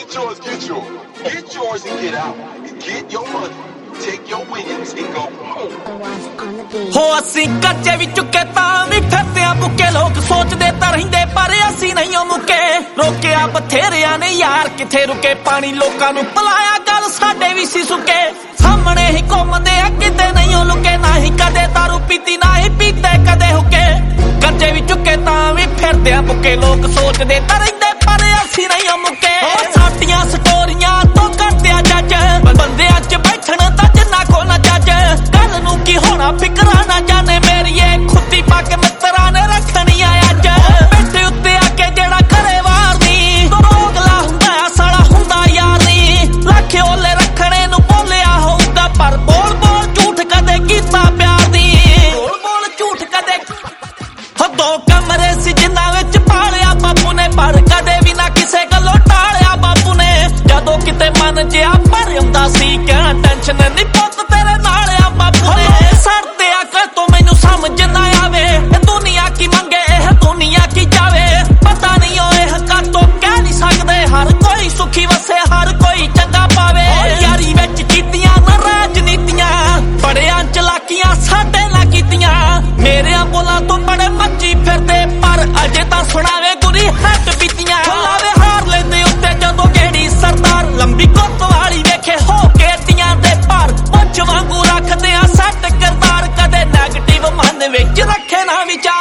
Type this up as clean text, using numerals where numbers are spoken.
Get yours, get yours. Get yours and get out. And get your money. Take your winnings and go home. ਹੋ ਅਸੀਂ ਕੱਚੇ ਵੀ ਚੁੱਕੇ ਤਾਂ ਵੀ ਫਿਰਦੇ ਆ ਮੁੱਕੇ ਲੋਕ ਸੋਚਦੇ ਤਾਂ ਰਹਿੰਦੇ ਪਰ ਅਸੀਂ ਨਹੀਂ ਉਹ ਮੁੱਕੇ ਰੋਕਿਆ ਬਥੇਰਿਆਂ ਨੇ ਯਾਰ ਕਿੱਥੇ ਰੁਕੇ ਪਾਣੀ ਲੋਕਾਂ ਨੂੰ ਪਿਲਾਇਆ ਗੱਲ ਸਾਡੇ ਵੀ ਸੀ ਸੁੱਕੇ ਸਾਹਮਣੇ ਹੀ ਘੁੰਮਦੇ ਆ ਕਿਤੇ ਨਹੀਂ ਉਹ ਲੁਕੇ ਨਾ ਹੀ ਕਦੇ ਦਾਰੂ ਪੀਤੀ ਨਾ ਹੀ ਪੀਤੇ ਕਦੇ ਹੁੱਕੇ ਕੱਚੇ ਵੀ ਚੁੱਕੇ ਤਾਂ ਵੀ ਫਿਰਦੇ ਆ ਮੁੱਕੇ ਲੋਕ ਸੋਚਦੇ ਤਾਂ ਰਹਿੰਦੇ ਪਰ ਅਸੀਂ ਨਹੀਂ ਉਹ ਮੁੱਕੇ ਸਾਡੀਆਂ ਸਟੋਰੀਆਂ ਤੋਂ ਕਰਦੇ ਆ ਜੱਜ ਬੰਦਿਆਂ 'ਚ ਬੈਠਣ ਤਾਂ ਜਿੰਨਾ ਕੋਲ ਨਾ ਜੱਜ ਕੱਲ ਨੂੰ ਕੀ ਹੋਣਾ ਫਿਕਰਾਂ ਨਾ ਜਾਣੇ ਮੇਰੀਏ ਖੁੱਦੀ ਪਾ ਕੇ ਮਿੱਤਰਾਂ ਨੇ ਰੱਖਣੀ ਆ ਅੱਜ ਬੈਠੇ ਉੱਤੇ ਆ ਕੇ ਜਿਹੜਾ ਘਰੇ ਵਾਰਨੀ ਦੋਗਲਾ ਹੁੰਦਾ ਆ ਸਾਲਾ ਹੁੰਦਾ ਯਾਰ ਨੀ ਲੱਖੇ ਓਲੇ ਰੱਖਣੇ ਨੂੰ ਬੋਲਿਆ ਹੋਊਗਾ ਪਰ ਬੋਲ ਬੋਲ ਝੂਠ ਕਦੇ ਕੀਤਾ ਪਿਆਰ ਦੀ ਬੋਲ ਬੋਲ ਝੂਠ ਕਦੇ ਦੋ ਕਮਰੇ ਸੀ ਜਿੰਨਾਂ ਵਿੱਚ ਪਾਲਿਆ ਬਾਪੂ ਨੇ ਪਰ ਕਦੇ ਵੀ ਨਾ ਕਿਸੇ ਗੱਲੋਂ ਟਾਲਿਆ ਬਾਪੂ ਨੇ ਜਦੋਂ ਕਿਤੇ ਮਨ ਜਿਆ ਭਰ ਆਉਂਦਾ ਸੀ ਕਿਆ ਟੈਨਸ਼ਨ ਨਹੀਂ ਪੁੱਤ ਤੇਰੇ ਨਾਲ ਆ ਬਾਪੂ ਨੇ ਸੜਦੇ ਆ ਕਿ ਤੂੰ ਮੈਨੂੰ ਸਮਝ ਨਾ ਆਵੇ ਇਹ ਦੁਨੀਆ ਕੀ ਮੰਗੇ ਇਹ ਦੁਨੀਆ ਕੀ ਜਾਵੇ ਪਤਾ ਨਹੀਂ ਓਏ ਹੱਕਾਂ ਤੋਂ ਕਹਿ ਨਹੀਂ ਸਕਦੇ ਹਰ ਕੋਈ ਸੁਖੀ ਵਸੇ ਹਰ ਕੋਈ ਚੰਗਾ ਪਾਵੇ ਯਾਰੀ ਵਿੱਚ ਕੀਤੀਆਂ ਨਾ ਰਾਜਨੀਤੀਆਂ ਬੜਿਆਂ ਚਲਾਕੀਆਂ ਸਾਡੇ ਨਾਲ ਕੀਤੀਆਂ ਮੇਰਿਆਂ ਬੋਲਾਂ ਤੋਂ ਬੜੇ ਮੱਚੀ ਫਿਰਦੇ ਪਰ ਅਜੇ ਤਾਂ ਸੁਣਾਵੇ ਗੁਰੀ ਹੱਟ ਬੀਤੀਆਂ ਲਾਵੇ ਹਾਰ ਲੈਂਦੇ ਉੱਤੇ ਜਦੋਂ ਕਿਹੜੀ ਸਰਦਾਰ ਲੰਬੀ ਕੁੱਤ ਵਾਲੀ ਵੇਖੇ ਹੋ ਕੇ ਤੀਆਂ ਦੇ ਪਰ ਪੁੱਛ ਵਾਂਗੂ ਰੱਖਦੇ ਆ ਸੱਟ ਕਿਰਦਾਰ ਕਦੇ ਨੈਗੇਟਿਵ ਮਨ ਵਿੱਚ ਰੱਖੇ ਨਾ ਵਿਚਾਰ